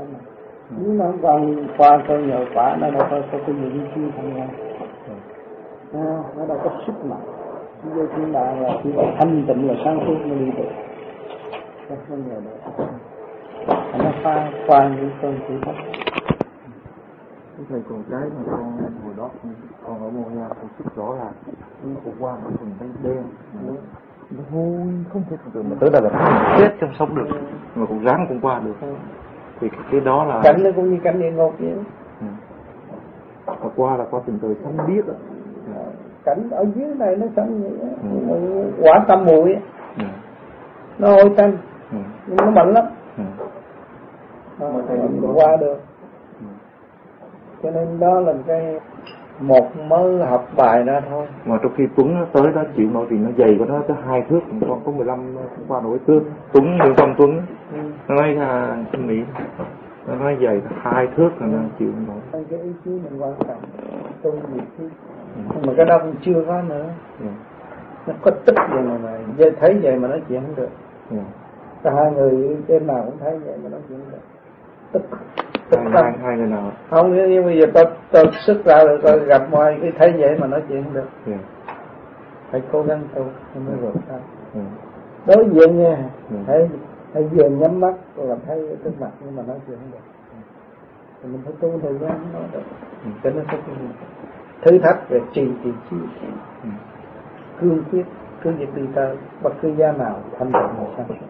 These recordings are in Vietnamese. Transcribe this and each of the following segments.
không mà. Nếu nó qua tôi nhờ quả nó đâu có cái gì đi chuyên thành ra. Nó đâu có sức mạnh. Với thiên đàng là chỉ có thanh tịnh và sáng suốt mới đi được. Không nhờ được. Nó qua những cơn thử thách. Thầy con gái mà con hồi đó con ở Mô Nha con sức rõ ràng con qua một phần thấy đen nó hôi không thể tưởng tượng mà tới đây là chết trong sống được mà cũng ráng cũng qua được thì cái đó là cảnh nó cũng như cảnh địa ngục vậy. Và qua là qua tình trời không biết đó. Cảnh ở dưới này nó sống vậy đó. Quả tâm bụi nó hôi tanh nhưng nó mạnh lắm qua được. Cho nên đó là cái một mới học bài ra thôi. Mà trong khi Tuấn nó tới đó chịu nổi thì nó dày của nó tới 2 thước, con có 15 qua nổi thước. Tuấn Nguyễn Công Tuấn nó nói là xin Mỹ nó nói dày 2 thước là nó chịu nổi. Cái ý chí mình quan trọng tu gì chứ. Mà cái đó cũng chưa có nữa. Nó có tích vậy mà thấy vậy mà nói chuyện không được. Hai người trên nào cũng thấy vậy mà nói chuyện không được. Hai người nào không, nhưng bây giờ tôi sức ra rồi tôi gặp ngoài cái thấy vậy mà nói chuyện không được. Phải cố gắng tu mới vượt ra. Đối diện nha, thấy vừa nhắm mắt là thấy trước mặt nhưng mà nói chuyện không được. Thì mình phải tu thời gian nói được. Cho nên phải thử thách về trì trí cương quyết cứ việc đi tới bất cứ giá nào thanh tịnh mà sáng suốt.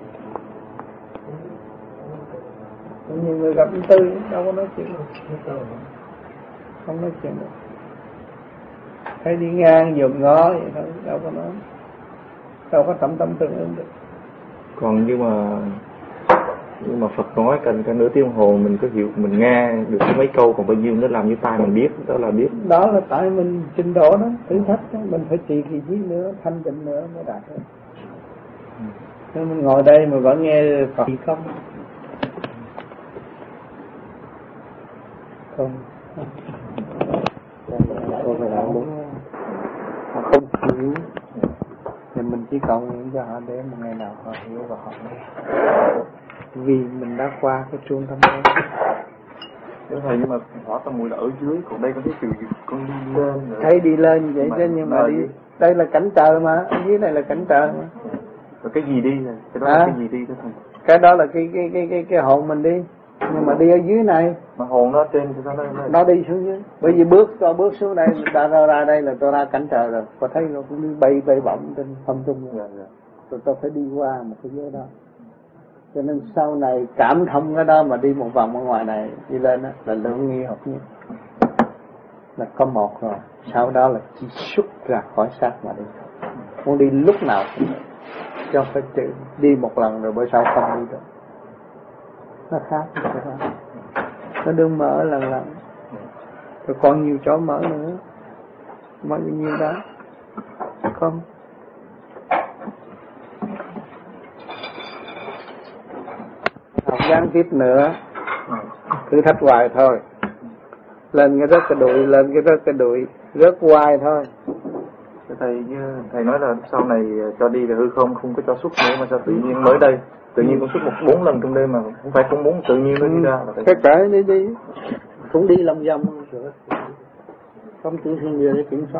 Nhiều người gặp Tư đâu có nói chuyện được. Không nói chuyện được. Thấy đi ngang dòm ngó vậy thôi, đâu có nói. Đâu có tâm tương ứng được. Còn nhưng mà Phật nói cần cả nửa tiếng hồ mình có hiểu, mình nghe được mấy câu, còn bao nhiêu nó làm như tai mình biết, đó là biết. Đó là tại mình trình độ đó, thử thách đó, mình phải trì kỳ trí nữa, thanh tịnh nữa mới đạt được. Nên mình ngồi đây mà vẫn nghe Phật không? Không phải làm đúng. Họ không hiểu thì mình chỉ cầu nguyện cho họ để một ngày nào họ hiểu và họ nghe. Vì mình đã qua cái trung tâm đó. Đúng rồi, nhưng mà họ tâm mùi là ở dưới, còn đây con thấy từ con đi lên rồi. Thấy đi lên vậy chứ nhưng mà đi đây là cảnh trời mà, ở dưới này là cảnh trời mà. Rồi cái gì đi rồi? Cái đó là cái gì đi đó thầy? Cái đó là cái hồn mình đi. Nhưng mà đi ở dưới này mà hồn nó trên thì nó đi xuống dưới. Bởi vì bước xuống đây ta ra đây là tôi ra cảnh trời rồi, có thấy nó cũng đi bay bổng trên không trung rồi. Rồi tôi phải đi qua một cái giới đó. Cho nên sau này cảm thông cái đó mà đi một vòng ở ngoài này đi lên đó là lượng nghi học nhất là có một rồi. Sau đó là chỉ xuất ra khỏi xác mà đi. Muốn đi lúc nào cũng chứ không phải đi một lần rồi bữa sau không đi được. Nó khác. Nó đừng mở lần rồi còn nhiều chỗ mở nữa. Mở bao nhiêu đó không. Học gián tiếp nữa, thử thách hoài thôi. Lên cái rớt cái đùi, lên cái rớt cái đùi, rớt hoài thôi. Thầy nói là sau này cho đi về hư không có cho xuất nữa mà sao tự nhiên mới đây tự nhiên con xuất 4 lần trong đêm mà không phải không muốn tự nhiên nó đi ra. Cái kệ đi cũng đi lòng vòng rồi. Không tự thiên địa để kiểm soát.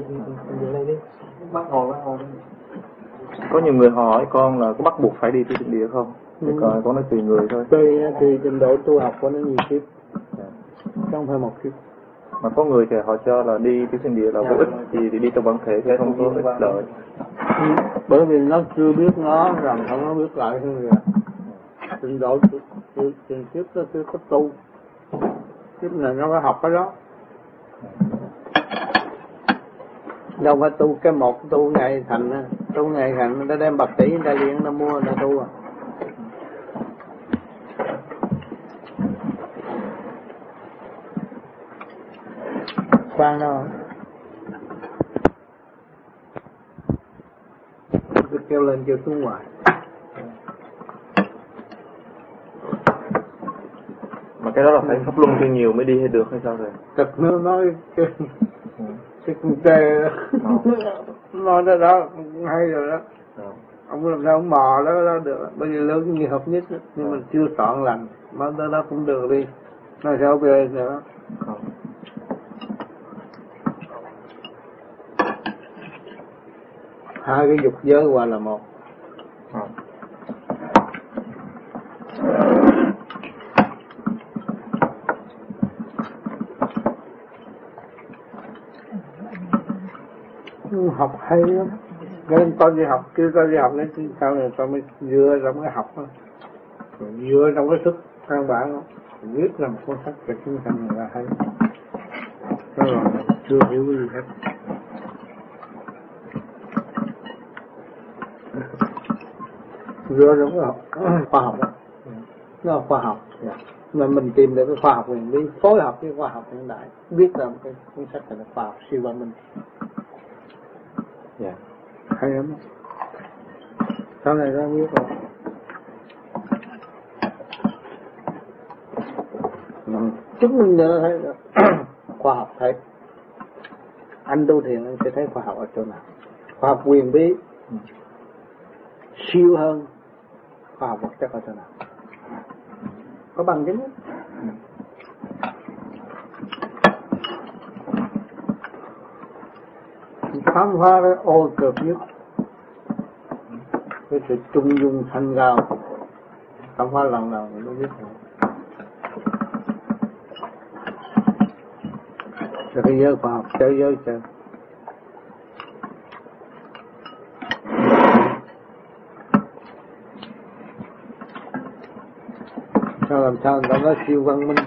Bắt hồn. Có nhiều người hỏi con là có bắt buộc phải đi thiên địa không? Thì con nói tùy người thôi. Tùy trình độ tu học của nó nhiều kiếp, không phải một kiếp. Mà có người thì họ cho là đi thiên địa là vô ích gì thì đi trong bản thể sẽ không có ích lợi. Bởi vì nó chưa biết nó rằng không có biết lại hơn rồi. Trình độ trình kiếp nó chưa có tu, kiếp này nó có học cái đó. Đâu phải tu cái một tu ngày thành, tu ngày thành người ta đem bạc tỷ người ta liền người ta mua người ta tu à. Khoan đâu cứ kêu lên kêu xuống ngoài. Mà cái đó là phải pháp luân nhiều mới đi hay được hay sao rồi? Thật nó nói cái con tê nói đó hay rồi đó. Ông làm sao ông mò đó được, bởi vì lớn như hợp nhất đó. Nhưng mà chưa chọn lành mà nó cũng được đi, nó sao về nữa. Hai cái dục giới qua là một. Học hay lắm, nên con đi học, kêu con đi học nên sau này con mới dựa trong cái học đó, dựa trong cái thức căn bản đó, viết ra một cuốn sách về tinh thần là hay. Đó rồi chưa hiểu gì hết. Dựa trong cái học, khoa học đó, nó là khoa học. Mà mình tìm được cái khoa học huyền bí phối hợp với khoa học hiện đại, viết ra một cái cuốn sách là khoa học siêu văn minh. Dạ. Hay lắm. Sau này ra biết rồi. Chứng minh cho nó thấy được. Khoa học thấy. Anh tu thiền anh sẽ thấy khoa học ở chỗ nào. Khoa học huyền bí siêu hơn khoa học vật chất ở chỗ nào. Có bằng chứng. Khám phá cái ô cực nhất, cái sự trung dung thanh cao, khám phá lần nào mình mới biết được. Rồi cái giới khoa học chơi giới chơi. Sao làm sao người ta nói siêu văn minh.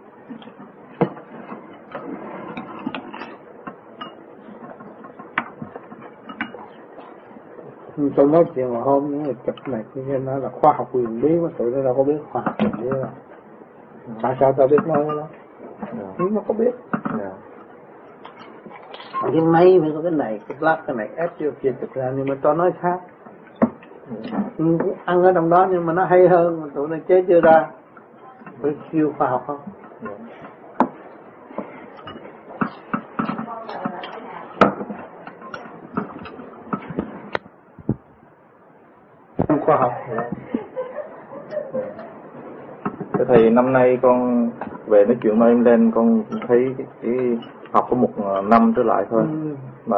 Tôi nói chuyện mà hôm những người chụp này kia nói là khoa học huyền bí mà tụi nó đâu có biết khoa học huyền bí đâu. Tại sao tao biết nói cái đó? Nó có biết. Cái máy mới có cái này, cái lát cái này ép vô kia chụp ra, nhưng mà tao nói khác. Ăn ở trong đó nhưng mà nó hay hơn mà tụi nó chế chưa ra. Với siêu khoa học không? Khoa học. Thầy năm nay con về nói chuyện với em lên, con thấy cái học có 1 năm trở lại thôi, mà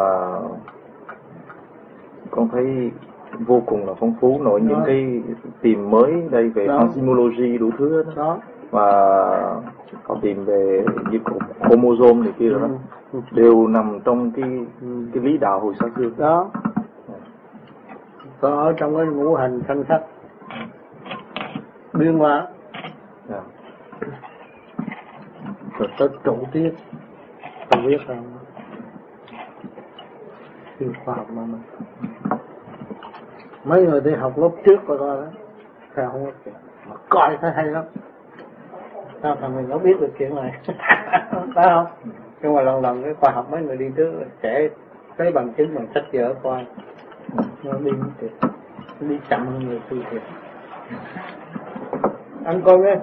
con thấy vô cùng là phong phú, nội những cái tìm mới đây về enzymology đủ thứ đó. Và con tìm về những chromosome này kia rồi đó, đều nằm trong cái lý đạo hồi xa xưa đó. Có ở trong cái ngũ hành sanh sắc biến hóa. Rồi tới trụ tiết tôi biết không, siêu khoa học mà mình mấy người đi học lớp trước của tôi đó sao không có chuyện mà coi thấy hay lắm. Sao thằng mình nó biết được chuyện này phải không? Nhưng mà lần cái khoa học mấy người đi trước sẽ lấy bằng chứng bằng sách vở coi nó đi thiệt, nó đi chậm hơn người tu thiệt. Ăn coi nghe.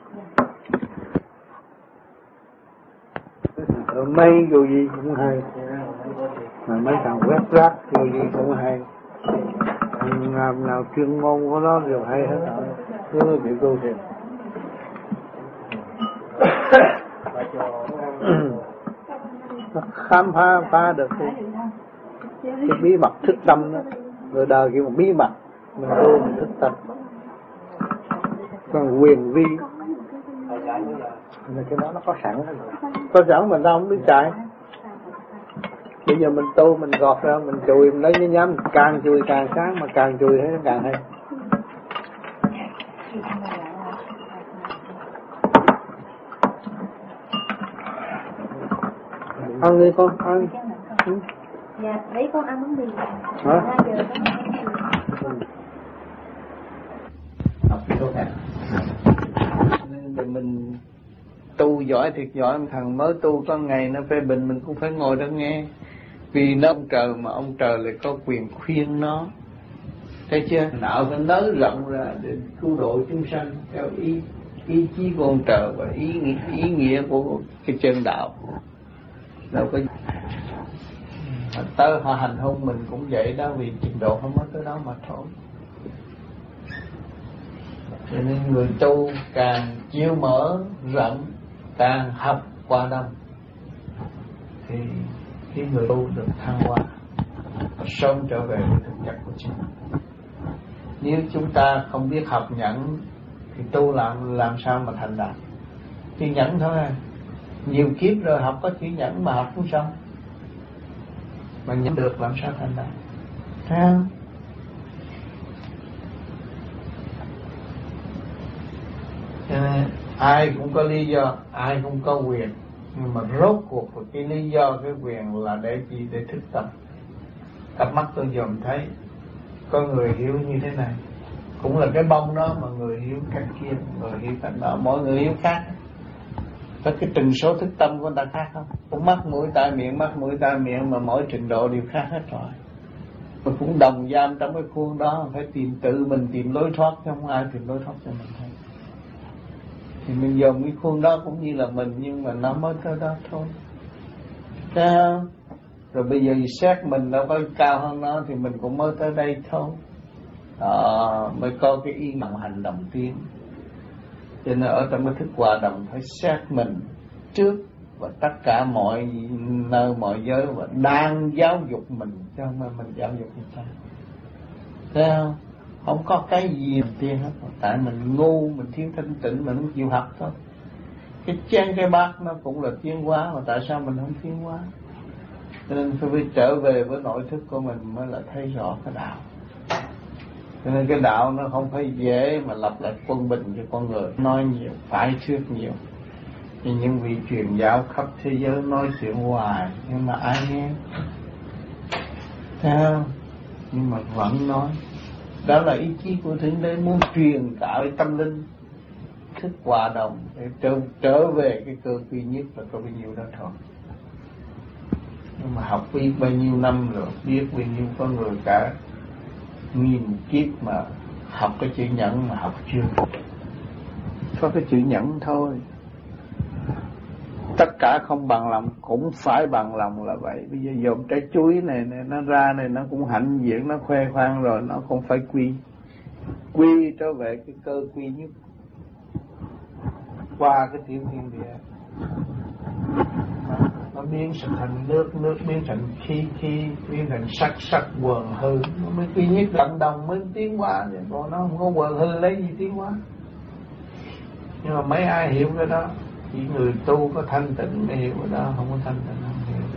Ở mấy dù gì cũng hay, mà mấy thằng quét rác dù gì cũng hay, thằng nào chuyên môn của nó đều hay hết. Cứ bị tu thiệt. Khám phá được cái bí mật thức tâm đó. Người đời kêu một bí mật, mình tu mình thức tâm. Còn quyền vi là cái đó nó có sẵn rồi. Có sẵn mình đâu không biết chạy. Bây giờ mình tu mình gọt ra, mình chùi mình lấy cái nhám, càng chùi càng sáng, mà càng chùi thấy nó càng hay. Ăn đi con, ăn. Dạ, đấy con ăn bánh mì. Hả? 2 giờ con ăn bánh mì. Học thì tốt hả? Nên mình tu giỏi thiệt giỏi, thằng mới tu có ngày nó phê bình mình cũng phải ngồi đó nghe. Vì nó ông trời mà ông trời lại có quyền khuyên nó. Thấy chưa? Đạo phải nới rộng ra để cứu độ chúng sanh theo ý chí của ông trời và ý nghĩa của cái chân đạo. Đâu có tới họ hành hôn mình cũng vậy đó, vì trình độ không có tới đó mà thôi. Cho nên người tu càng chiếu mở rộng, càng học qua đông, thì cái người tu được thăng hoa, sớm trở về với thực chất của chính. Nếu chúng ta không biết học nhẫn thì tu làm sao mà thành đạt? Chỉ nhẫn thôi à. Nhiều kiếp rồi học có chữ nhẫn mà học cũng xong, mà nhẫn được làm sao thành đạt? Thấy không? Cho nên ai cũng có lý do, ai cũng có quyền, nhưng mà rốt cuộc cái lý do, cái quyền là để gì? Để thức tâm. Cặp mắt tôi dòm thấy có người hiểu như thế này, cũng là cái bông đó, mà người hiểu cách kia, người hiểu cách đó, mỗi người hiểu khác. Có cái trình số thức tâm của người ta khác không? Cũng mắt mũi tai miệng mà mỗi trình độ đều khác hết rồi. Mà cũng đồng giam trong cái khuôn đó, phải tự mình tìm lối thoát, chứ không ai tìm lối thoát cho mình thôi. Thì mình dùng cái khuôn đó cũng như là mình, nhưng mà nó mới tới đó thôi. Thấy không? Rồi bây giờ xét mình đâu có cao hơn nó, thì mình cũng mới tới đây thôi. Mới có cái ý bằng hành động tiến. Cho nên ở trong cái thức hòa đồng phải xét mình trước và tất cả mọi nơi mọi giới, và đang giáo dục mình, chứ không phải mình giáo dục người ta. Thấy không? Không có cái gì tiên hết, tại mình ngu, mình thiếu thanh tịnh, mình không chịu học thôi. Cái chén cái bát nó cũng là tiến hóa, mà tại sao mình không tiến hóa? Cho nên phải trở về với nội thức của mình mới là thấy rõ cái đạo. Cho nên cái đạo nó không phải dễ mà lập lại quân bình cho con người. Nói nhiều, phải thuyết nhiều. Thì những vị truyền giáo khắp thế giới nói chuyện hoài, nhưng mà ai nghe? Thấy không? Nhưng mà vẫn nói. Đó là ý chí của Thượng Đế muốn truyền tạo tâm linh, thức hòa đồng để trở về cái cơ duy nhất là có bao nhiêu đó thôi. Nhưng mà học biết bao nhiêu năm rồi, biết bao nhiêu có người cả nghìn kiếp mà học cái chữ nhẫn mà học chưa. Có cái chữ nhẫn thôi. Tất cả không bằng lòng cũng phải bằng lòng là vậy. Bây giờ dòng trái chuối này nó ra này, nó cũng hãnh diện, nó khoe khoang rồi, nó cũng phải quy trở về cái cơ quy nhất, qua cái tiểu thiên địa. Nó biến thành nước biến thành khí, biến thành sắc quần hư, nó mới quy nhất lặng đồng mới tiến hóa. Còn nó không có quần hư lấy gì tiến hóa. Nhưng mà mấy ai hiểu cái đó? Chỉ người tu có thanh tịnh mới hiểu cái đó, không có thanh tịnh không hiểu.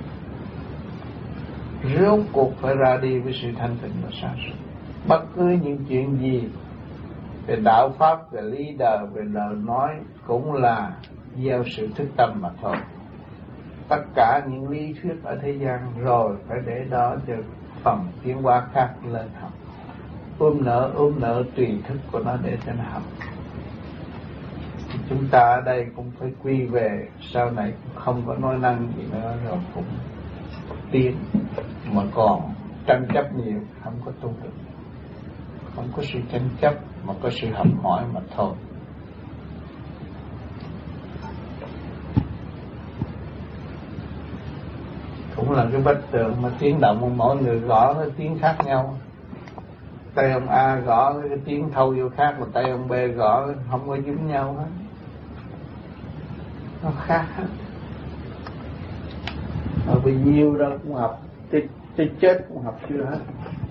Rốt cuộc phải ra đi với sự thanh tịnh và sáng suốt. Bất cứ những chuyện gì về đạo pháp, về lý đời, về lời nói cũng là gieo sự thức tâm mà thôi. Tất cả những lý thuyết ở thế gian rồi phải để đó cho phần tiến hóa khác lên học. Ôm nợ tùy thức của nó để cho nó học. Chúng ta ở đây cũng phải quy về, sau này cũng không có nói năng gì nữa, rồi cũng tiến, mà còn tranh chấp nhiều, không có tu được. Không có sự tranh chấp, mà có sự học hỏi mà thôi. Cũng là cái bức tượng mà tiếng động mỗi người gõ cái tiếng khác nhau. Tay ông A gõ cái tiếng thâu vô khác, mà tay ông B gõ không có giống nhau hết. Nó khác hết. Ở bao nhiêu đâu cũng học, tới chết cũng học chưa hết.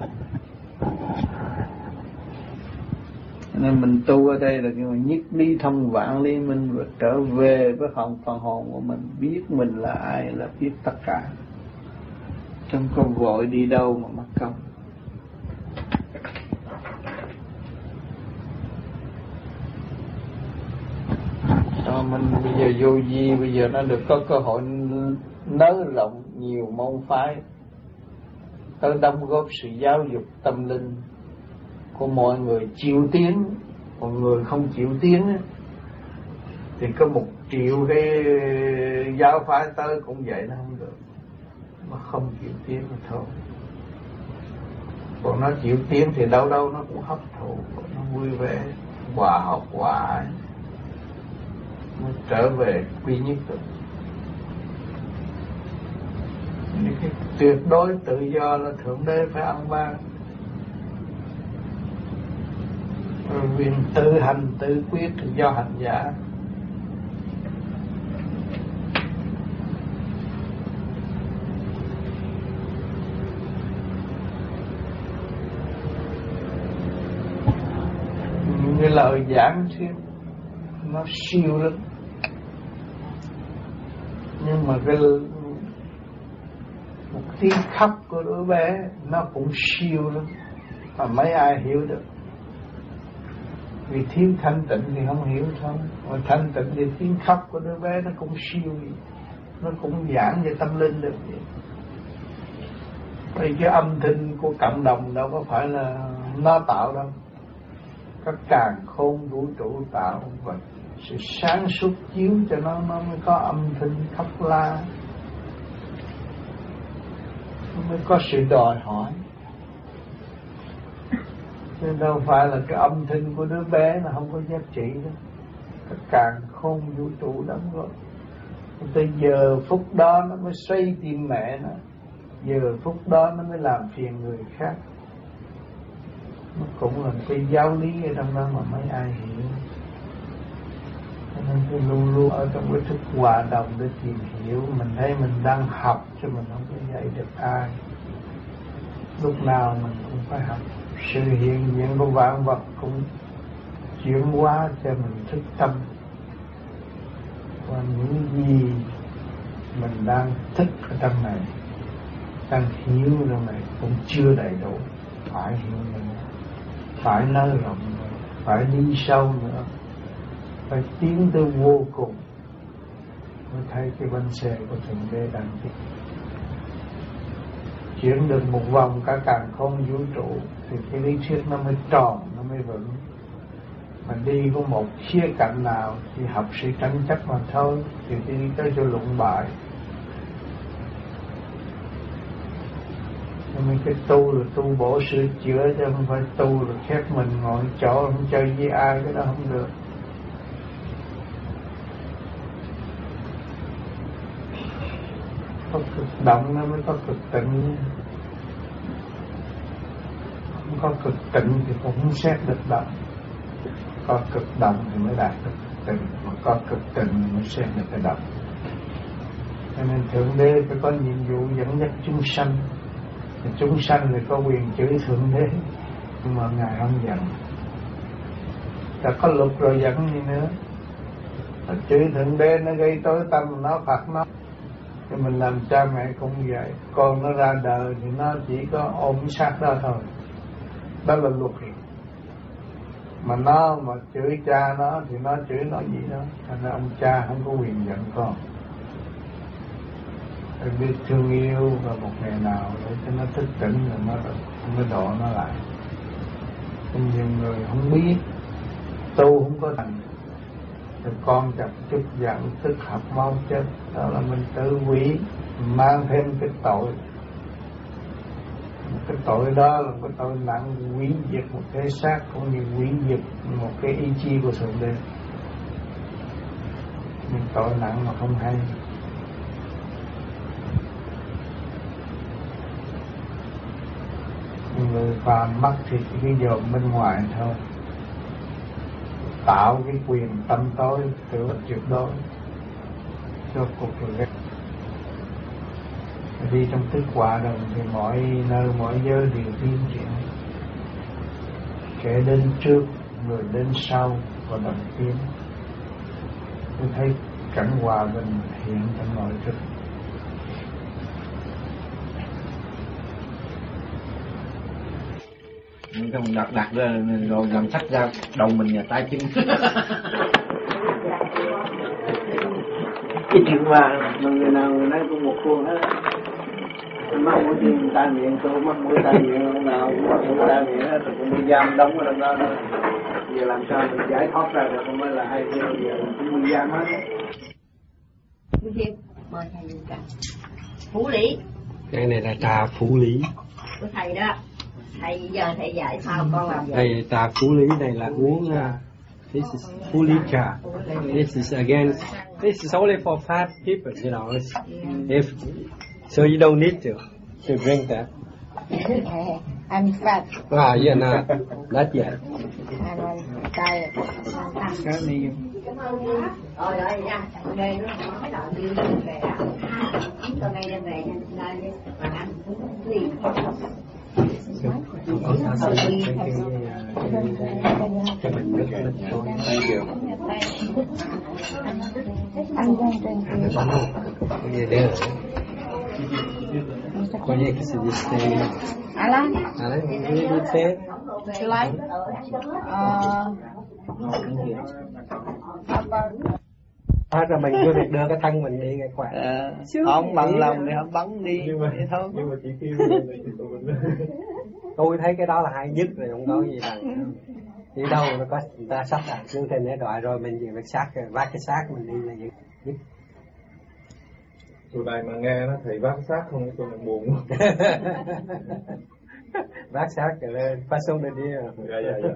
Nên mình tu ở đây là nhất lý thông vạn lý minh, và trở về với phần hồn của mình, biết mình là ai là biết tất cả. Không có vội đi đâu mà mất công. Cho mình bây giờ vô vi, bây giờ nó được có cơ hội nới rộng nhiều môn phái, tới đóng góp sự giáo dục tâm linh của mọi người chịu tiến. Còn người không chịu tiến thì có 1 triệu cái giáo phái tới cũng vậy, nó không được. Nó không chịu tiến thì thôi. Còn nó chịu tiến thì đâu nó cũng hấp thụ, nó vui vẻ, hòa hợp hòa ái, nó trở về quy nhất được. Những cái tuyệt đối tự do là Thượng Đế phải ăn ban. quyền tự hành tự quyết do hành giả. Cái lời giảng thuyết nó siêu lắm, nhưng mà cái một tiếng khóc của đứa bé nó cũng siêu lắm, mà mấy ai hiểu được. Vì thiếu thanh tịnh thì không hiểu thôi, mà thanh tịnh thì tiếng khóc của đứa bé nó cũng siêu, nó cũng giảng về tâm linh được. Vì cái âm thanh của cộng đồng đâu có phải là nó tạo đâu, các càn khôn vũ trụ tạo, và sự sáng suốt chiếu cho nó mới có âm thanh khóc la, nó mới có sự đòi hỏi. Nên đâu phải là cái âm thanh của đứa bé nó không có giá trị đâu, các càn khôn vũ trụ đóng góp. Tới giờ phút đó nó mới xoay tim mẹ nó, giờ phút đó nó mới làm phiền người khác. Nó cũng là cái giáo lý ở trong đó mà mấy ai hiểu. Cho nên tôi luôn luôn ở trong cái thức hòa đồng để tìm hiểu. Mình thấy mình đang học chứ mình không có dạy được ai. Lúc nào mình cũng phải học. Sự hiện diện của vạn vật cũng chuyển hóa cho mình thức tâm. Và những gì mình đang thức ở trong này, đang hiểu trong này cũng chưa đầy đủ, phải hiểu nữa, phải nới rộng nữa, phải đi sâu nữa, phải tiến tới vô cùng mới thấy cái bánh xe của Thượng Đế đang đi. Chuyển được một vòng cả càn khôn vũ trụ thì cái lý thuyết nó mới tròn, nó mới vững. Mà đi có một khía cạnh nào thì học sự tranh chấp mà thôi, thì đi tới cho lụng bại. Nên cái tu là tu bổ sửa chữa, chứ không phải tu là khép mình ngồi chỗ không chơi với ai, cái đó không được. Có cực động nó mới có cực tịnh. Không có cực tịnh thì cũng không xét được động. Có cực động thì mới đạt được cực tịnh, mà có cực tịnh mới xét được cái động. Cho nên Thượng Đế phải có nhiệm vụ dẫn dắt chúng sanh. Chúng sanh thì có quyền chửi Thượng Đế, nhưng mà Ngài không giận. Đã có luật rồi giận gì nữa. Chửi Thượng Đế nó gây tối tâm, nó phạt nó. Thì mình làm cha mẹ cũng vậy. Con nó ra đời thì nó chỉ có ôm sát đó thôi. Đó là luật. Mà nó mà chửi cha nó thì nó chửi nó gì đó. Thành ra ông cha không có quyền giận con. Phải biết thương yêu và một ngày nào để cho nó thức tỉnh rồi nó độ nó lại. Nhưng nhiều người không biết, tu không có thành. Rồi con chập chút giận tức học mau chết. Đó là mình tự quỷ, mang thêm cái tội. Cái tội đó là cái tội nặng, hủy diệt một thể xác cũng như hủy diệt một cái ý chí của Thượng Đế. Nhưng tội nặng mà không hay. Người phàm mắc thì cái dòm bên ngoài thôi, tạo cái quyền tâm tối tự tuyệt đối cho cuộc đời. Đi trong thức hòa đồng thì mọi nơi mọi giới đều tiến triển, kẻ đến trước người đến sau và đồng tiến. Tôi thấy cảnh hòa bình hiện trong nội thức. Trong đặt ra rồi làm sách ra đầu mình và tay chân. Cái chuyện mà người nào người nấy cũng một khuôn hết. Mắc mũi tim tai miệng, tôi mắc mũi tai miệng, lúc nào cũng mắc mũi tai miệng hết, rồi cũng bị giam đóng ở trong đó. Giờ làm sao mình giải thoát ra được không mới là hay, giờ cũng bị giam hết. Quý vị mời thầy dùng cả Phú Lý. Cái này là trà Phú Lý Của thầy đó. Thầy giờ thầy dạy sao con làm vậy? Đây trà Phú Lý này là uống this is Phú Lý trà. This is again, this is only for fat people, you know. If so, you don't need to drink that. I'm fat. Yeah, no, not yet. Đây. Cái này Rồi nha, đây nó nói là đi về đó. Từ nay đem về nha, và ăn gì. Có sao sự cái mình rất là thôi. Cái gì đây? Có gì cái sự gì? Alan, you say? you like? Rồi mình vô việc đưa cái thân mình đi ngay quạt. Không bằng lòng thì không bắn đi vậy thôi. Nhưng mà chỉ khi Tôi thấy cái đó là hay nhất rồi, không có gì bằng. Đi đâu nó có người ta sắp đặt chương trình để đòi rồi mình về vác xác, vác cái xác mình đi là nhất. tụi này mà nghe nó thầy vác xác không tôi lại buồn quá. Vác xác rồi lên phát xuống đi đi. Dạ.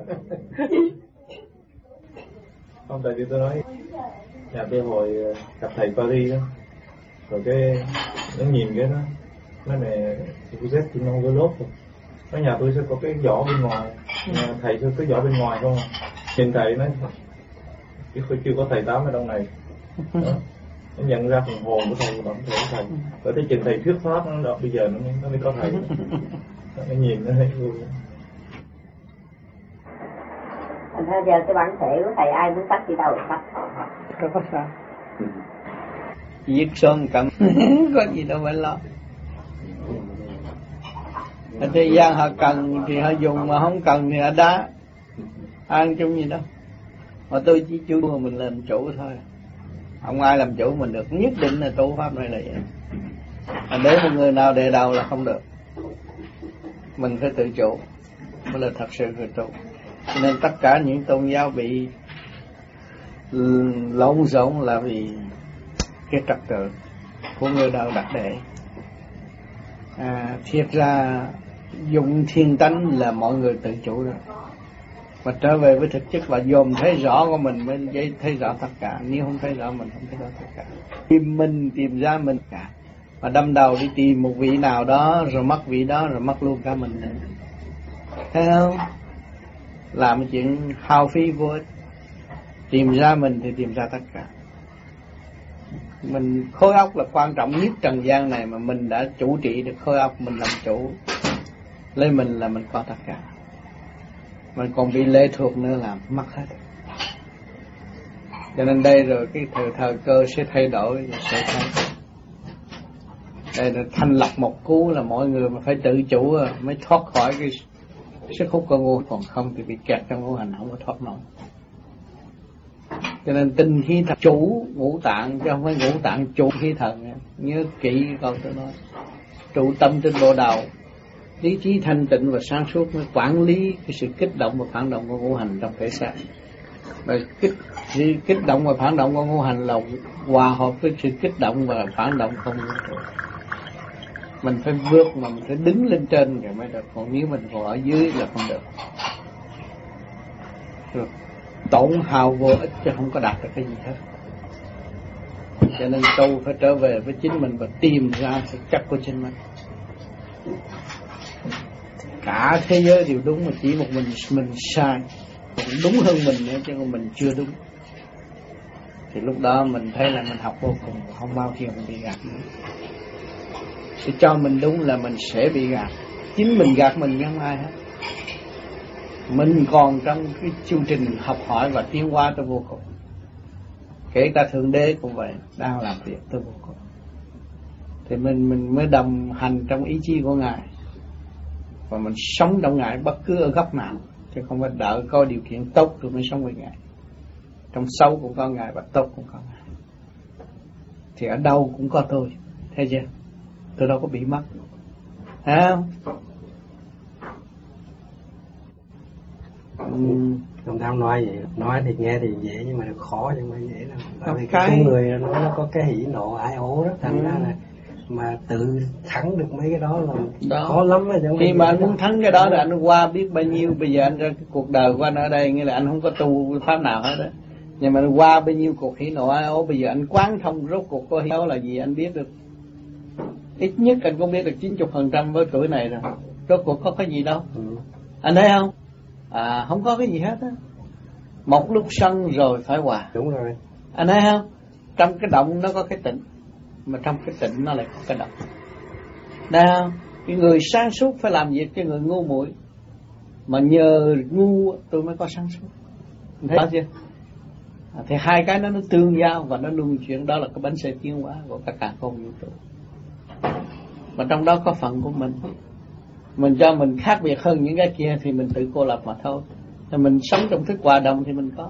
Không, tại vì tôi nói nhà tôi hồi gặp thầy Paris đó, rồi cái nó nhìn cái đó nói này vous êtes qui non de l'autre, nói nhà tôi sẽ có cái vỏ bên ngoài, nhà thầy sẽ có vỏ bên ngoài không, nhìn thầy nói chứ chưa có thầy Tám ở trong này đó. Nó nhận ra phần hồn của thầy, động thể của thầy, rồi tới chừng thầy thuyết pháp nó đọc bây giờ nó mới có thầy. Nó nhìn nó thấy vui. Thành ra giờ cái bản thể của thầy ai muốn tắt đi đâu thì tắt. Đâu có sao. Giết sơn cầm có gì đâu phải lo. Ở thế gian họ cần thì họ dùng, mà không cần thì họ đá. Ăn chung gì đâu. Mà tôi chỉ chủ mà mình làm chủ thôi. Không ai làm chủ mình được. Nhất định là tu pháp này là vậy. Mà để một người nào đề đầu là không được. Mình phải tự chủ mới là thật sự tự chủ. Cho nên tất cả những tôn giáo bị lộn xộn là vì cái trật tự của người đạo đặt để. Thiệt ra dụng thiên tánh là mọi người tự chủ rồi. Và trở về với thực chất và dòm thấy rõ của mình mới thấy rõ tất cả. Nếu không thấy rõ mình không thấy rõ tất cả. Tìm ra mình cả. Và đâm đầu đi tìm một vị nào đó, rồi mất vị đó, rồi mất luôn cả mình nữa. Thấy không? Làm một chuyện hao phí vô ích. Tìm ra mình thì tìm ra tất cả. Mình khối óc là quan trọng nhất trần gian này, mà mình đã chủ trị được khối óc, mình làm chủ lấy mình là mình có tất cả. Mình còn bị lệ thuộc nữa làm mất hết. Cho nên đây rồi cái thời cơ sẽ thay đổi, sẽ thay. Đây là thành lập một cú là mọi người mà phải tự chủ mới thoát khỏi cái sức hút của ngũ, còn không thì bị kẹt trong ngũ hành không có thoát nổi. Cho nên tinh khí thần chủ ngũ tạng, chứ không phải ngũ tạng chủ khí thần. Nhớ kỹ câu tôi nói. Trụ tâm trên bộ đầu, lý trí thanh tịnh và sáng suốt mới quản lý cái sự kích động và phản động của ngũ hành trong thể xác. Và kích động và phản động của ngũ hành là hòa hợp với sự kích động và phản động không. Mình phải vượt mà mình phải đứng lên trên rồi mới được. Còn nếu mình còn ở dưới là không được. Rồi tổn hao vô ích chứ không có đạt được cái gì hết. Cho nên tôi phải trở về với chính mình và tìm ra thực chất của chính mình. Cả thế giới đều đúng mà chỉ một mình sai, còn đúng hơn mình nữa chứ còn mình chưa đúng. Thì lúc đó mình thấy là mình học vô cùng, không bao giờ mình bị gạt nữa. Thì cho mình đúng là mình sẽ bị gạt. Chính mình gạt mình chứ không ai hết. Mình còn trong cái chương trình học hỏi và tiến hóa tới vô cùng. Kể cả Thượng Đế cũng vậy, đang làm việc tới vô cùng. Thì mình mới đồng hành trong ý chí của Ngài. Và mình sống trong Ngài bất cứ ở góc nào. Chứ không phải đợi có điều kiện tốt rồi mới sống với Ngài. Trong xấu cũng có Ngài và tốt cũng có Ngài. Thì ở đâu cũng có tôi. Thấy chưa? Tôi đâu có bị mất. Thấy không? Không tao nói vậy, nói thì nghe thì dễ nhưng mà khó nhưng mà dễ lắm. Tại vì cái người nó có cái hỉ nộ ái ố đó, thành ra là mà tự thắng được mấy cái đó là khó lắm á. Khi mà anh muốn thắng cái đó là anh qua biết bao nhiêu. Bây giờ anh ra cái cuộc đời của anh ở đây nghĩa là anh không có tu pháp nào hết đó. Nhưng mà qua bao nhiêu cuộc hỉ nộ ái ố, bây giờ anh quán thông rốt cuộc có hỉ nộ là gì anh biết được. Ít nhất anh cũng biết được 90% với tuổi này rồi. Rốt cuộc có cái gì đâu. Anh thấy không? Không có cái gì hết á. Một lúc sân rồi phải hòa. Đúng rồi. Anh thấy không? Trong cái động nó có cái tịnh, mà trong cái tịnh nó lại có cái động. Thấy không? Cái người sáng suốt phải làm việc cho người ngu muội, mà nhờ ngu tôi mới có sáng suốt. Thấy chưa? Thì hai cái nó tương giao và nó luân chuyển, đó là cái bánh xe tiến hóa của các càn khôn vũ trụ. Và trong đó có phần của mình. Mình cho mình khác biệt hơn những cái kia thì mình tự cô lập mà thôi. Thì mình sống trong thức hòa đồng thì mình có.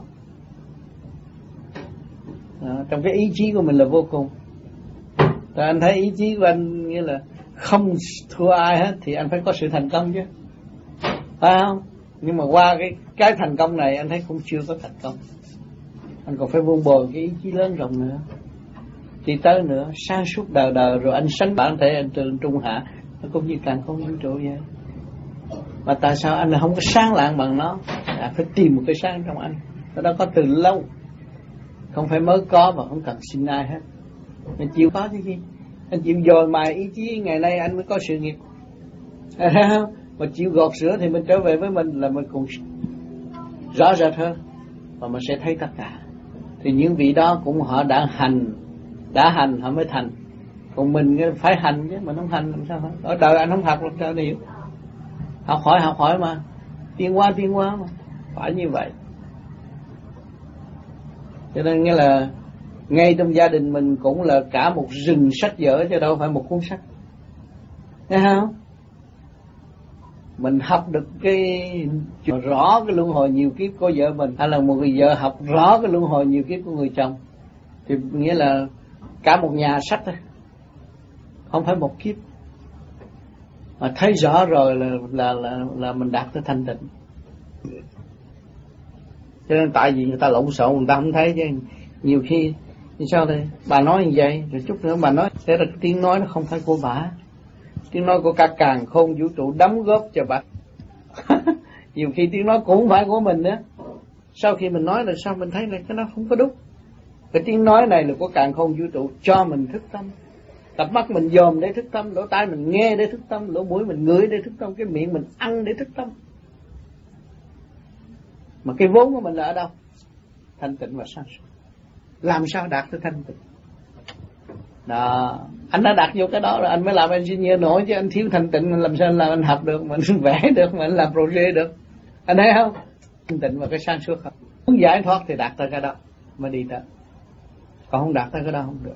Trong cái ý chí của mình là vô cùng. Rồi anh thấy ý chí của anh nghĩa là không thua ai hết thì anh phải có sự thành công chứ, phải không? Nhưng mà qua cái thành công này anh thấy cũng chưa có thành công. Anh còn phải vun bồi cái ý chí lớn rộng nữa, đi tới nữa, sáng suốt đời đời, rồi anh sánh bản thể anh trường trung hạ, nó cũng như càng không vũ trụ vậy. Mà tại sao anh là không có sáng lạng bằng nó? Phải tìm một cái sáng trong anh. Nó có từ lâu, không phải mới có và không cần xin ai hết. Anh chịu có chứ gì? Anh chịu dồi mài ý chí, ngày nay anh mới có sự nghiệp. Mà chịu gọt sữa thì mình trở về với mình là mình cũng rõ rệt hơn, và mình sẽ thấy tất cả. Thì những vị đó cũng họ đã hành họ mới thành. Còn mình phải hành chứ, mình không hành làm sao hết. Ở đời anh không học làm sao hiểu. Học hỏi mà, tiến hóa mà, phải như vậy. Cho nên nghĩa là ngay trong gia đình mình cũng là cả một rừng sách vở chứ đâu phải một cuốn sách. Thấy không? Mình học được rõ cái luân hồi nhiều kiếp của vợ mình, hay là một người vợ học rõ cái luân hồi nhiều kiếp của người chồng, thì nghĩa là cả một nhà sách thôi, không phải một kiếp. Mà thấy rõ rồi là mình đạt tới thanh tịnh. Cho nên tại vì người ta lộn xộn, người ta không thấy chứ. Nhiều khi như sao đây, bà nói như vậy, rồi chút nữa bà nói sẽ là tiếng nói nó không phải của bà, tiếng nói của cả càn khôn vũ trụ đóng góp cho bà. Nhiều khi tiếng nói cũng không phải của mình nữa. Sau khi mình nói là sao mình thấy là cái nó không có đúng. Cái tiếng nói này là của càn khôn vũ trụ cho mình thức tâm. Cặp mắt mình dòm để thức tâm, lỗ tai mình nghe để thức tâm, lỗ mũi mình ngửi để thức tâm, cái miệng mình ăn để thức tâm. Mà cái vốn của mình là ở đâu? Thanh tịnh và sáng suốt. Làm sao đạt tới thanh tịnh? Đó, anh đã đạt vô cái đó rồi anh mới làm engineer nổi, chứ anh thiếu thanh tịnh làm sao làm anh học được, mình vẽ được, mình làm project được. Anh thấy không? Thanh tịnh và cái sáng suốt không. Muốn giải thoát thì đạt tới cái đó mới đi tới. Còn không đạt tới cái đó không được.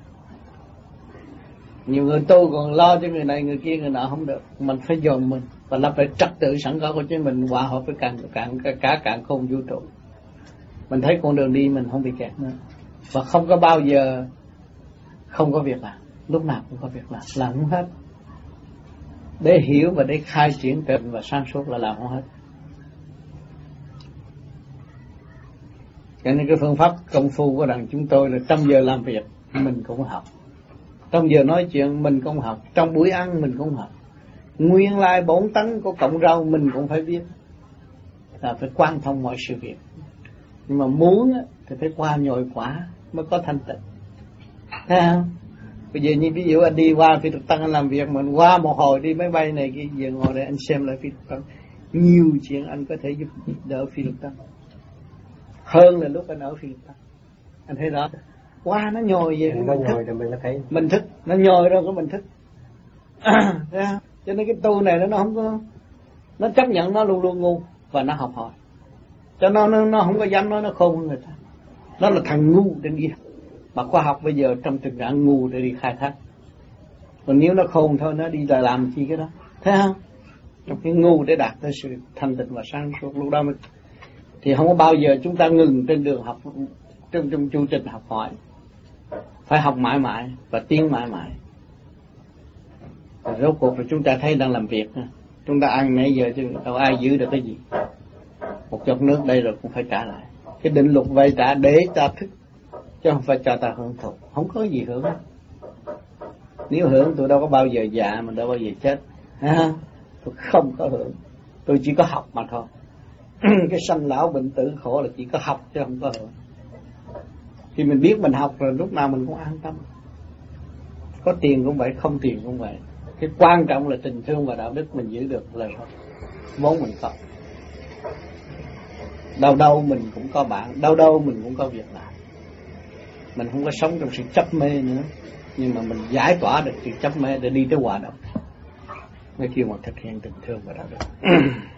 Nhiều người tu còn lo cho người này người kia người nọ không được. Mình phải dồn mình và lập lại trật tự sẵn có của chính mình, hòa hợp với cả càn khôn vũ trụ. Mình thấy con đường đi mình không bị kẹt nữa. Và không có bao giờ không có việc làm. Lúc nào cũng có việc làm không hết. Để hiểu và để khai triển tự và sáng suốt là làm không hết. Cho nên cái phương pháp công phu của đằng chúng tôi là trong giờ làm việc mình cũng học, trong giờ nói chuyện mình cũng học, trong buổi ăn mình cũng học. Nguyên lai 4 tấn của cọng rau mình cũng phải biết, là phải quan thông mọi sự việc. Nhưng mà muốn thì phải qua nhồi quả mới có thanh tịnh. Thấy không? Bây giờ như ví dụ anh đi qua Phi Trục Tăng anh làm việc, mình qua một hồi đi máy bay này kia, giờ ngồi đây anh xem lại Phi Trục Tăng, nhiều chuyện anh có thể giúp đỡ Phi Trục Tăng hơn là lúc anh ở Phi Trục Tăng. Anh thấy rõ, qua nó nhồi về nó nhồi thì mình thấy mình thức, nó nhồi rồi có mình thức. Thấy không? Cho nên cái tu này nó không có, nó chấp nhận nó luôn luôn ngu và nó học hỏi. Cho nó không có dám nói nó khôn hơn người ta. Nó là thằng ngu trên kia. Mà khoa học bây giờ trong tình trạng ngu để đi khai thác. Còn nếu nó khôn thôi nó đi làm chi cái đó. Thấy không? Trong cái ngu để đạt tới sự thanh tịnh và sáng suốt, lúc đó mới thì không có bao giờ chúng ta ngừng trên đường học, trong chu trình học hỏi. Phải học mãi mãi và tiến mãi mãi. Rồi rốt cuộc là chúng ta thấy đang làm việc. Chúng ta ăn nãy giờ chứ đâu ai giữ được cái gì. Một giọt nước đây rồi cũng phải trả lại. Cái định luật vậy trả để ta thức, chứ không phải cho ta hưởng thụ. Không có gì hưởng. Nếu hưởng tôi đâu có bao giờ già, mình đâu bao giờ chết. Tôi không có hưởng. Tôi chỉ có học mà thôi. Cái sanh lão bệnh tử khổ là chỉ có học chứ không có hưởng. Khi mình biết mình học rồi lúc nào mình cũng an tâm. Có tiền cũng vậy, không tiền cũng vậy. Cái quan trọng là tình thương và đạo đức mình giữ được là vốn mình có. đâu đâu mình cũng có bạn, đâu đâu mình cũng có việc làm. Mình không có sống trong sự chấp mê nữa, nhưng mà mình giải tỏa được sự chấp mê để đi tới hòa đồng. Mới kêu mà thực hiện tình thương và đạo đức.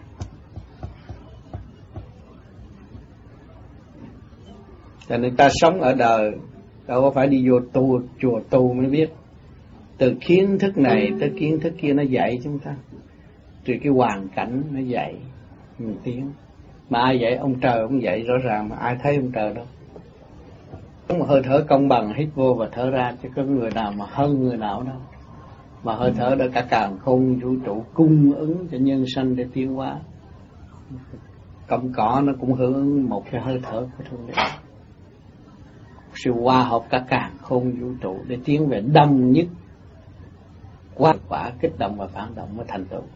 Cho nên ta sống ở đời đâu có phải đi vô tu, chùa tu mới biết. Từ kiến thức này tới kiến thức kia nó dạy chúng ta. Từ cái hoàn cảnh nó dạy mình tiến. Mà ai dạy? Ông trời cũng dạy rõ ràng, mà ai thấy ông trời đâu. Một hơi thở công bằng, hít vô và thở ra, chứ có người nào mà hơn người nào đâu. Mà hơi thở đã cả càn khôn vũ trụ cung ứng cho nhân sanh để tiến hóa. Cọng cỏ nó cũng hưởng ứng một cái hơi thở của Thượng Đế. Sự hòa hợp cả càn khôn vũ trụ để tiến về đồng nhất, quát quả kích động và phản động mới thành tựu.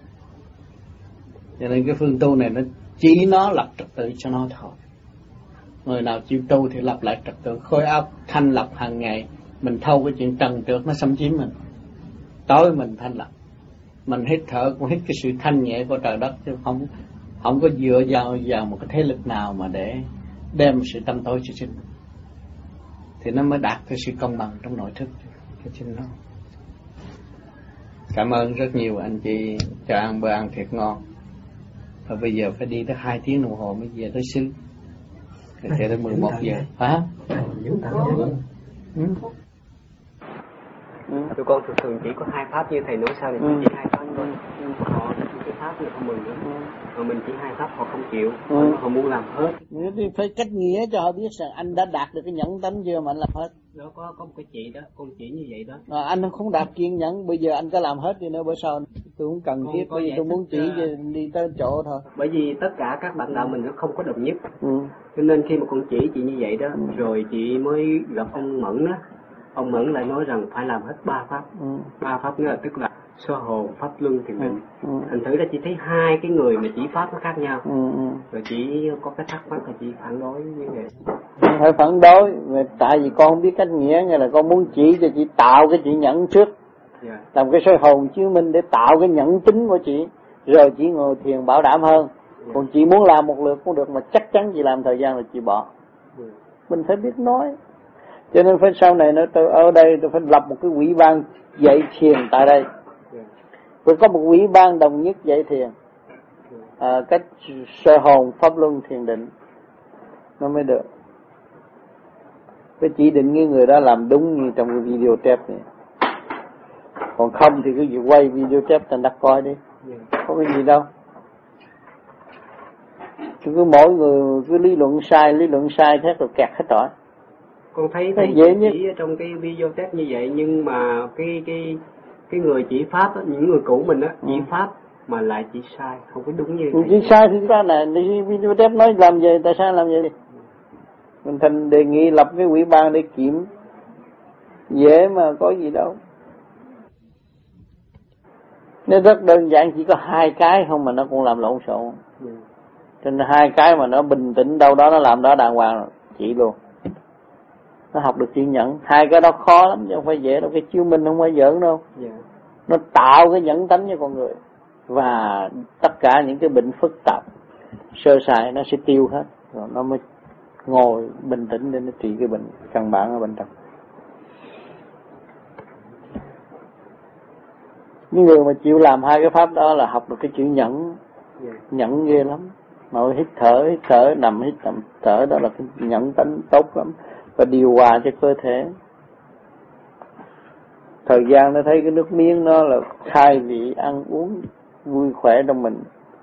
Cho nên cái phương tu này nó chỉ nó lập trật tự cho nó thôi. Người nào chịu tu thì lập lại trật tự, khối óc thanh lập hàng ngày. Mình thâu cái chuyện trần trượt nó xâm chiếm mình, tối mình thanh lập. Mình hít thở cũng hít cái sự thanh nhẹ của trời đất, chứ không có dựa vào một cái thế lực nào mà để đem sự tâm tối cho chính. Thì nó mới đạt cái sự công bằng trong nội thức cho chính nó. Cảm ơn rất nhiều anh chị cho ăn bữa ăn thiệt ngon. Và bây giờ phải đi tới 2 tiếng đồng hồ mới về tới xứ. Thì tới 11 giờ. Hả? Tụi con thường chỉ có 2 pháp như thầy nói sao thì chỉ 2 pháp thôi. Họ cái pháp thì không mừng nữa. Mà mình chỉ 2 pháp họ không chịu. Họ muốn làm hết. Thì phải cách nghĩa cho họ biết rằng anh đã đạt được cái nhẫn tánh chưa mà anh làm hết. Đó có một cái chị đó, con chỉ như vậy đó. Anh không đạt kiên nhẫn, bây giờ anh có làm hết đi nữa bữa sau. Tôi không cần thiết, bây giờ tôi muốn chỉ đi tới chỗ thôi. Bởi vì tất cả các bạn đạo mình nó không có đồng nhất. Cho nên khi mà con chỉ chị như vậy đó, rồi chị mới gặp ông Mẫn đó. Ông Mẫn lại nói rằng phải làm hết 3 pháp. 3 pháp nữa tức là sơ hồn, pháp luân, thiền định. Thành thử ra chị thấy 2 cái người mà chỉ pháp nó khác nhau. Rồi chị có cái thắc mắc là chị phản đối như vậy. Không phải phản đối, tại vì con không biết cách nghĩa, nghĩa là con muốn chỉ cho chị tạo cái chị nhẫn trước. Làm cái sơ hồn chứng minh để tạo cái nhẫn tính của chị. Rồi chị ngồi thiền bảo đảm hơn. Còn chị muốn làm một lượt cũng được, mà chắc chắn chị làm thời gian là chị bỏ. Mình phải biết nói. Cho nên phải sau này tôi ở đây tôi phải lập một cái ủy ban dạy thiền tại đây. Phải có một ủy ban đồng nhất dạy thiền. Cách sơ hồn, pháp luân, thiền định nó mới được. Phải chỉ định cái người đó làm đúng như trong cái video tape này. Còn không thì cứ việc quay video tape thành đặt coi đi. Không có gì đâu. Chứ cứ mỗi người cứ lý luận sai thế rồi kẹt hết rồi. Con thấy thầy chỉ trong cái video test như vậy, nhưng mà cái người chỉ pháp đó, những người cũ mình á chỉ pháp mà lại chỉ sai, không có đúng như chỉ sai thì ra này đi video test nói làm gì, tại sao làm vậy đi. Mình thành đề nghị lập cái ủy ban để kiểm, dễ mà có gì đâu. Nó rất đơn giản, chỉ có 2 cái không mà nó cũng làm lộn xộn. Cho nên 2 cái mà nó bình tĩnh đâu đó nó làm đó đàng hoàng rồi, chỉ luôn. Nó học được kiên nhẫn. 2 cái đó khó lắm chứ không phải dễ đâu. Cái chiếu minh không phải giỡn đâu. Nó tạo cái nhẫn tánh cho con người. Và tất cả những cái bệnh phức tạp sơ sài nó sẽ tiêu hết. Rồi nó mới ngồi bình tĩnh để nó trị cái bệnh căn bản ở bên trong. Những người mà chịu làm 2 cái pháp đó là học được cái chữ nhẫn. Nhẫn ghê lắm. Mà hít thở, nằm hít nằm thở, đó là cái nhẫn tánh tốt lắm. Và điều hòa cho cơ thể. Thời gian nó thấy cái nước miếng nó là khai vị, ăn uống vui khỏe trong mình.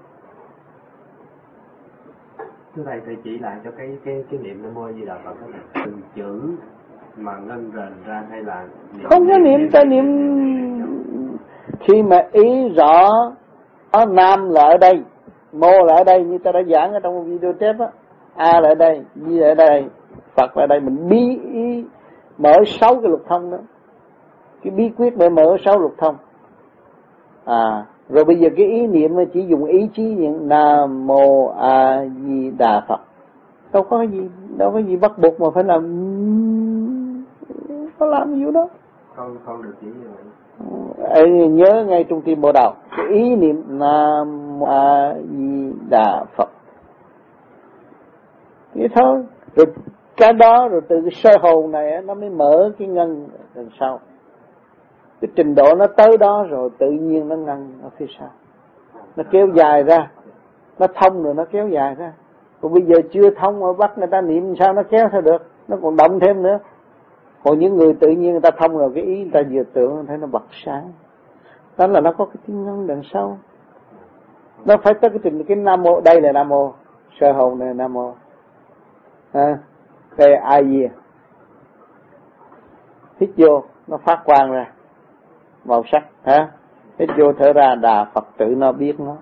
Thưa thầy chỉ lại cho cái niệm Nam Mô Di Đà Phật đó, từng chữ mà ngân rền ra hay là không có niệm, ta niệm khi mà ý rõ Nam là ở đây, Mô là ở đây, như ta đã giảng ở trong video tape á, A là ở đây, Di là ở đây, Phật là ở đây, mình bí ý mở 6 cái lục thông đó, cái bí quyết để mở 6 lục thông. Rồi bây giờ cái ý niệm chỉ dùng ý chí những Nam Mô A Di Đà Phật, đâu có gì bắt buộc mà phải làm, có làm gì đó. Không được chỉ như vậy. Nhớ ngay trong tim bộ đầu cái ý niệm Nam Mô A Di Đà Phật, vậy thôi. Rồi cái đó rồi từ cái soi hồn này nó mới mở cái ngân đằng sau. Cái trình độ nó tới đó rồi tự nhiên nó ngăn ở phía sau, nó kéo dài ra, nó thông rồi nó kéo dài ra. Còn bây giờ chưa thông mà bắt người ta niệm sao nó kéo sao được, nó còn động thêm nữa. Còn những người tự nhiên người ta thông rồi, cái ý người ta vừa tưởng thấy nó bật sáng, đó là nó có cái tiếng ngân đằng sau. Nó phải tới cái trình cái Nam Mô, đây là Nam Mô, sơ hồn này là Nam Mô, đây A Di, hít vô nó phát quang ra màu sắc, hít vô thở ra Đà Phật tự nó biết nó.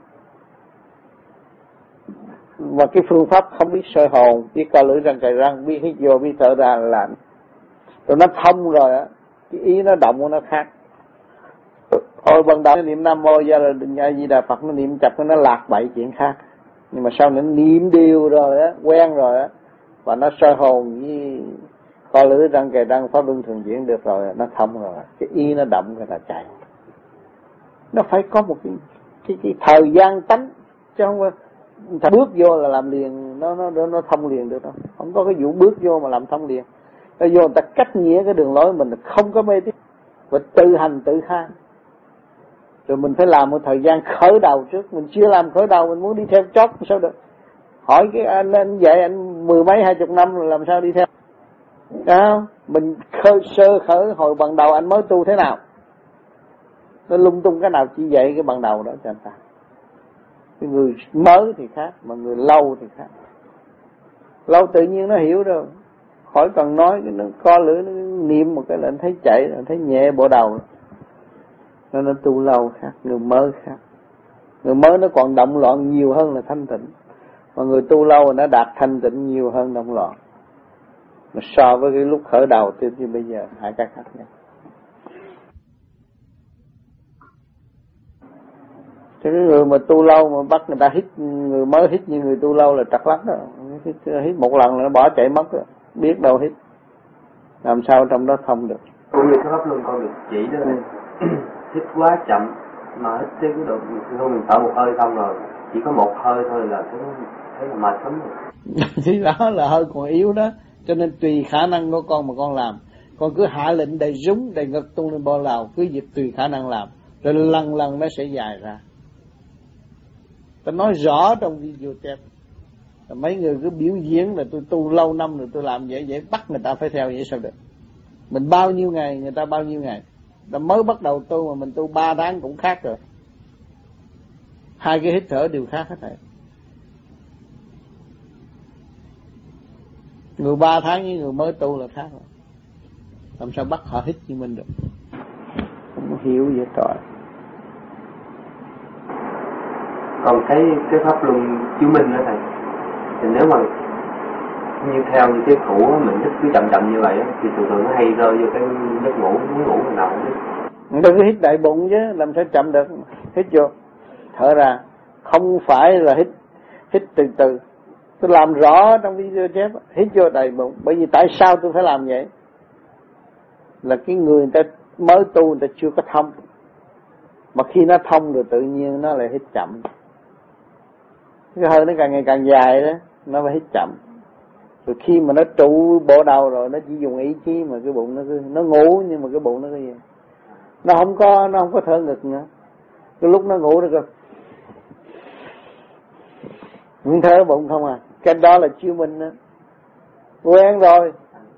Mà cái phương pháp không biết soi hồn, biết co lưỡi răng cài răng, biết hít vô biết thở ra là rồi nó thông rồi á, cái ý nó động của nó khác. Hồi ban đầu niệm Nam Mô do là A Di Đà Phật, nó niệm chặt nó lạc bậy chuyện khác. Nhưng mà sau nó niệm điều rồi á, quen rồi á, và nó soi hồn với co lưỡi răng kề răng pháp luân thường chuyển được rồi, nó thông rồi, cái ý nó động rồi là chạy. Nó phải có một cái thời gian tánh, chứ không phải bước vô là làm liền, nó thông liền được đâu. Không có cái vụ bước vô mà làm thông liền. Nó vô người ta cách nghĩa cái đường lối mình không có mê tín, và tự hành tự khai. Rồi mình phải làm một thời gian khởi đầu trước, mình chưa làm khởi đầu mình muốn đi theo chót sao được. Hỏi cái anh dạy anh 10 mấy 20 năm rồi làm sao đi theo. Đó, mình sơ khởi hồi ban đầu anh mới tu thế nào, nó lung tung cái nào chỉ dạy cái ban đầu đó cho anh ta. Cái người mới thì khác, mà người lâu thì khác. Lâu tự nhiên nó hiểu rồi, khỏi cần nói, nó co lưỡi nó niệm một cái là anh thấy chạy, anh thấy nhẹ bộ đầu. Nó tu lâu khác, người mới khác. Người mới nó còn động loạn nhiều hơn là thanh tịnh, mà người tu lâu nó đạt thanh tịnh nhiều hơn động loạn. Mà so với cái lúc khởi đầu tới như bây giờ hai cái khác nhau. Chứ cái người mà tu lâu mà bắt người ta hít, người mới hít như người tu lâu là trật lắm đó. Hít một lần là nó bỏ chạy mất rồi, biết đâu hít. Làm sao trong đó thông được. Cũng như cái pháp luân con được chỉ đó này. Hít quá chậm mà hít tới cái độ mình thở một hơi xong rồi chỉ có một hơi thôi là thấy là mệt lắm rồi. Thì đó là hơi còn yếu đó, cho nên tùy khả năng của con mà con làm. Con cứ hạ lệnh đầy rúng đầy ngực tung lên bao lào, cứ việc tùy khả năng làm, rồi lần lần nó sẽ dài ra. Ta nói rõ trong video tép. Mấy người cứ biểu diễn là tôi tu lâu năm rồi tôi làm vậy bắt người ta phải theo vậy sao được. Mình bao nhiêu ngày người ta bao nhiêu ngày. Ta mới bắt đầu tu mà mình tu 3 tháng cũng khác rồi. Hai cái hít thở đều khác hết thảy. Người 3 tháng với người mới tu là khác rồi. Làm sao bắt họ hít như mình được. Không có hiểu gì trời. Còn cái pháp luân chiếu minh đó thầy, thì nếu mà như theo như cái cũ mình hít cứ chậm chậm như vậy thì thường thường nó hay rơi vô cái giấc ngủ, muốn ngủ mình nào không biết. Đừng có hít đại bụng chứ, làm sao chậm được. Hít vô, thở ra, không phải là hít từ từ. Tôi làm rõ trong video chép, hít vô đầy bụng. Bởi vì tại sao tôi phải làm vậy? Là cái người ta mới tu người ta chưa có thông. Mà khi nó thông rồi tự nhiên nó lại hít chậm. Cái hơi nó càng ngày càng dài đó, nó phải hít chậm. Rồi khi mà nó trụ bộ đầu rồi nó chỉ dùng ý chí mà cái bụng nó cứ nó ngủ, nhưng mà cái bụng nó cứ vậy. Nó không có thở ngực nữa. Cái lúc nó ngủ nó cơ không thở bụng không à. Cái đó là chiêu minh đó. Quen rồi.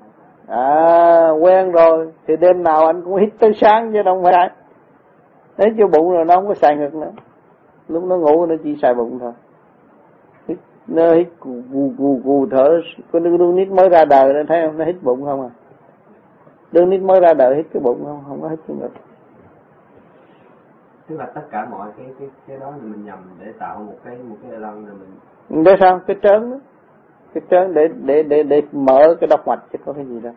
Quen rồi thì đêm nào anh cũng hít tới sáng chứ đâu phải. Đấy cho bụng rồi nó không có xài ngực nữa. Lúc nó ngủ nó chỉ xài bụng thôi. Nó hít cù thở. Có đứa nít mới ra đời nó thấy không, nó hít bụng không à. Đứa nít mới ra đời hít cái bụng không có hít cái ngực. Tức là tất cả mọi cái đó thì mình nhầm để tạo một cái lăng rồi mình. Để sao? Cái trớn đó. Cái trớn để mở cái đốc mạch chứ có cái gì đâu.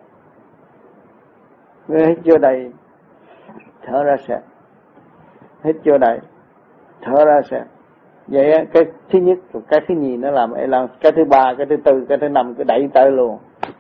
Hít vô đầy, thở ra sẽ. Hít vô đầy, thở ra sẽ. Vậy á, cái thứ nhất, cái thứ nhì nó làm cái thứ ba, cái thứ tư, cái thứ năm cái đẩy tới luôn.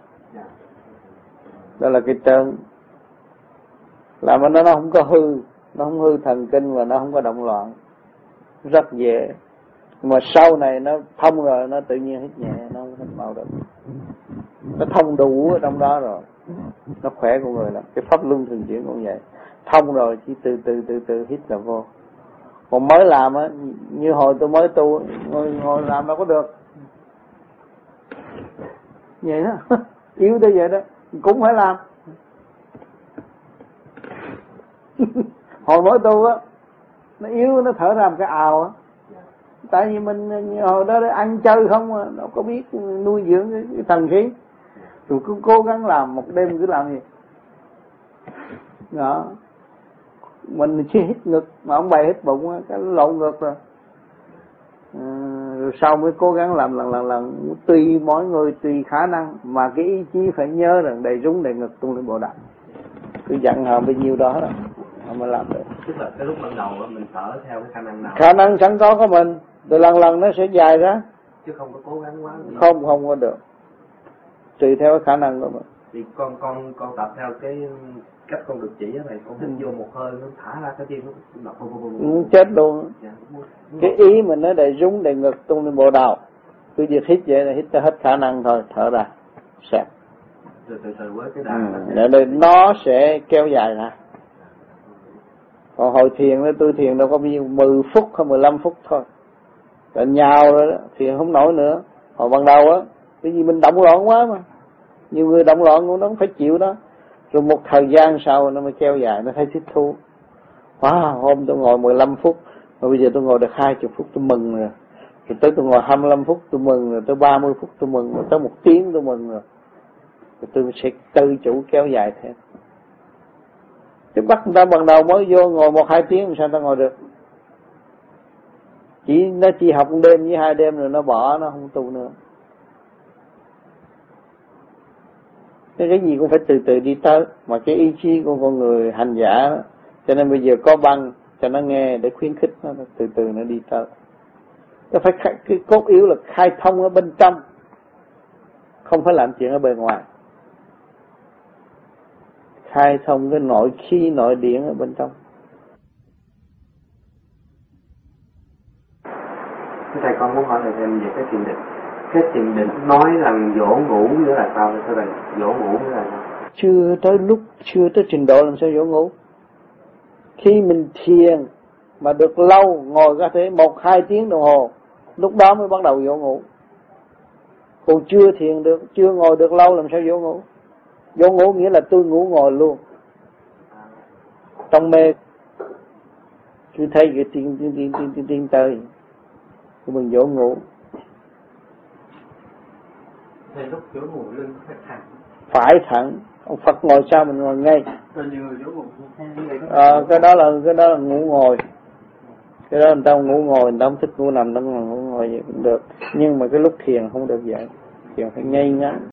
Đó là cái trớn. Làm nó không có hư, nó không hư thần kinh và nó không có động loạn. Rất dễ. Mà sau này nó thông rồi nó tự nhiên hít nhẹ, nó không hít mạnh. mau được. Nó thông đủ ở trong đó rồi, nó khỏe con người lắm. Cái pháp luân thường chuyển cũng vậy, thông rồi chỉ từ hít là vô. Còn mới làm á, như hồi tôi mới tu, ngồi làm đâu có được vậy đó. Yếu tới vậy đó cũng phải làm. Hồi mới tu á, nó yếu, nó thở ra một cái ào á. Tại vì mình hồi đó ăn chơi không à, đâu có biết nuôi dưỡng cái thần khí. Rồi cứ cố gắng làm, một đêm cứ làm gì đó. Mình chỉ hít ngực mà ông bày hít bụng á, cái lộn ngược rồi. Rồi sau mới cố gắng làm lần. Tùy mỗi người tùy khả năng, mà cái ý chí phải nhớ rằng đầy rúng đầy ngực tung lên bộ đạo. Cứ dặn họ bấy nhiêu đó họ mới làm được. Tức là cái lúc ban đầu mình thở theo cái khả năng nào? Khả năng sẵn có của mình, rồi lần nó sẽ dài ra. Chứ không có cố gắng quá. Không có được. Tùy theo cái khả năng của mình. Thì con tập theo cái cách con được chỉ á này, con hít vô một hơi nó thả ra cái tim nó chết luôn. Cái ý mình nói đầy rúng đầy ngực tung lên bộ đầu. Cứ việc hít vậy là hít tới hết khả năng thôi, thở ra xẹp. Rồi từ với cái đà nó sẽ kéo dài ra. Còn hồi thiền đó, tôi thiền đâu có bao 10 phút hay 15 phút thôi, rồi nhào rồi đó, thiền không nổi nữa. Hồi ban đầu á, cái gì mình động loạn quá mà, nhiều người động loạn cũng nó phải chịu đó. Rồi một thời gian sau nó mới kéo dài, nó thấy thích thú. Hôm tôi ngồi 15 phút, mà bây giờ tôi ngồi được 20 phút tôi mừng rồi. Rồi tới tôi ngồi 25 phút tôi mừng rồi, tới 30 phút tôi mừng rồi, tới 1 tiếng tôi mừng rồi. Rồi tôi sẽ tự chủ kéo dài thêm. Chứ bắt người ta ban đầu mới vô ngồi 1-2 tiếng làm sao ta ngồi được. Nó chỉ học 1 đêm với 2 đêm rồi nó bỏ, nó không tu nữa. Cái gì cũng phải từ từ đi tới. Mà cái ý chí của con người hành giả đó, cho nên bây giờ có băng cho nó nghe để khuyến khích nó từ từ nó đi tới. Nó phải cái cốt yếu là khai thông ở bên trong, không phải làm chuyện ở bên ngoài. Khai thông cái nội khí nội điển ở bên trong. Thầy con muốn hỏi thầy thêm về cái thiền định. Cái thiền định nói rằng dỗ ngủ nữa là sao thưa thầy? Dỗ ngủ nữa là sao? Chưa tới trình độ làm sao dỗ ngủ. Khi mình thiền mà được lâu, ngồi có thể 1-2 tiếng đồng hồ, lúc đó mới bắt đầu dỗ ngủ. Còn chưa thiền được, chưa ngồi được lâu làm sao dỗ ngủ. Dỗ ngủ nghĩa là tôi ngủ ngồi luôn. Trong mê tôi thấy cái tiên tới thì mình dỗ ngủ. Thì lúc dỗ ngủ lưng phải thẳng. Phải thẳng. Ông Phật ngồi sao mình ngồi ngay. Cái đó là ngủ ngồi. Cái đó người ta ngủ ngồi, người ta không thích ngủ nằm, nó ngủ ngồi vậy cũng được. Nhưng mà cái lúc thiền không được vậy. Thiền phải ngay ngắn.